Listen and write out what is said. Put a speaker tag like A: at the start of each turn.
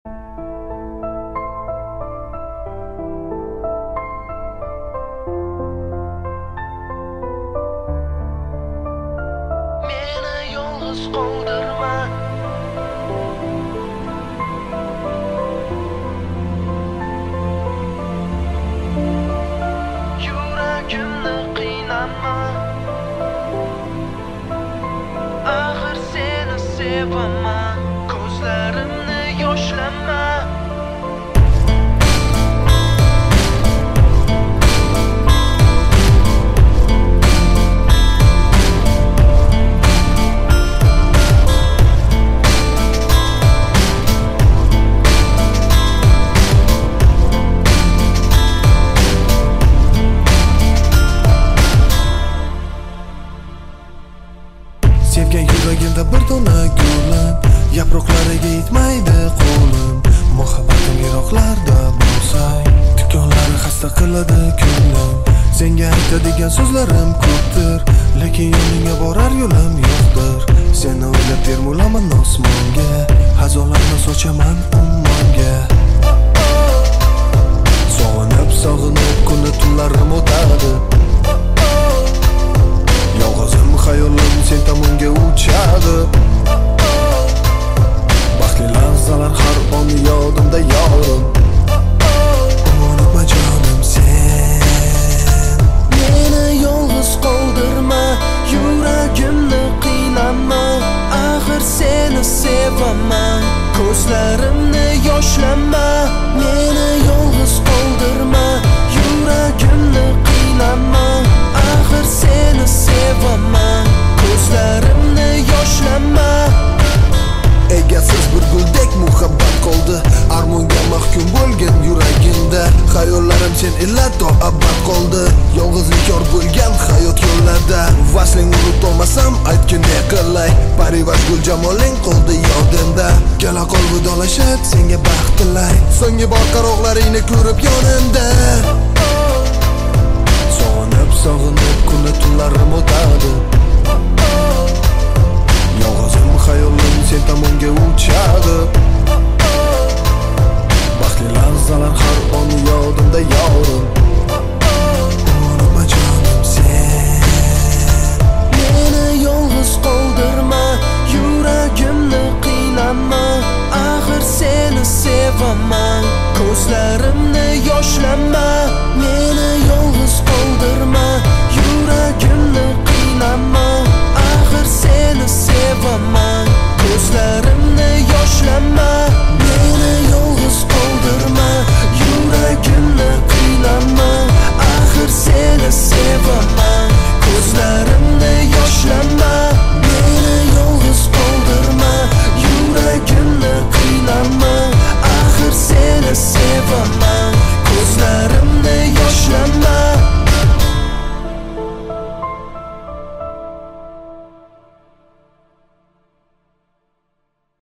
A: Meni yolg'iz qoldirma. Yuragimni qiynama. Axir seni sevaman. Ko'zlarimni yoshlama.
B: Sevgan yuragimda bir dona gulim, yaproqlariga yetmaydi qo'lim. Muhabbatim yiroqlarda bo'lsang, tikonlari xasta qiladi ko'nglim. Senga aytadigan so'zlarim ko'pdir, lekin yoningga borar yo'lim yo'qdir. Seni o'ylab termulaman osmonga, xazonlarni sochaman ummonga. Sog'inib kuni tunlarim o'tadi. Yolg'izim xayolim sen tomonga uchadi. Baxtli lahzalar har on yodimda yorim. Unutma jonim sen.
A: Meni yolg'iz qoldirma, yuragimni qiynama. Axir seni sevaman, ko'zlarimni yoshlama. Meni yolg'iz qoldirma, yuragimni qiynama. Axir seni sevaman, ko'zlarimni yoshlama.
B: Egasiz bir guldek muhabbat qoldi, armonga mahkum bo'lgan yuragimda. Xayollarim sen ila to abad qoldi, yolg'izlik yor bo'lgan hayot yo'llarda. Vasling unutolmasam aytgin ne qilay, parivash gul jamoling qoldi yodimda. Kela qol vidolashib senga baxt tilay, so'nggi bor qaroqlaringni ko'rib yonimda. Sog'inib kuni tunlarim o'tadi. Yolg'izim xayolim sen tomonga uchadi. Baxtli lahzalar har on yodimda yorim. Unutma jonim sen.
A: Meni yolg'iz qoldirma, yuragimni qiynama. Axir seni sevaman, ko'zlarimni yoshlama. Meni yolg'iz qoldirma, yuragimni qiynama. Axir seni sevaman, ko'zlarimni yoshlama.